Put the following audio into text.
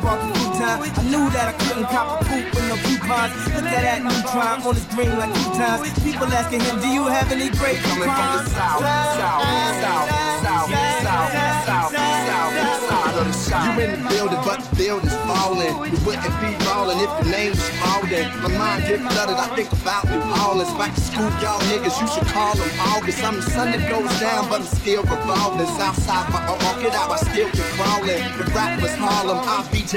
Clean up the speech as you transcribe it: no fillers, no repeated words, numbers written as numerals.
sparked a few times. I knew that I couldn't cop a coupe with no coupons. Look at that neutron on his green like 2 times. People asking him, do you have any great coming from the south, south, south, south, south, south, south of the south. You in the building, but the building's falling. You wouldn't be rolling if your name was Spalding. My mind get flooded, I think about New Orleans. Back to school, y'all niggas, you should call them August. I'm the sun that goes down, but I'm still revolving. Southside, but I walk it out, I still keep crawling. The rap was Harlem, I beat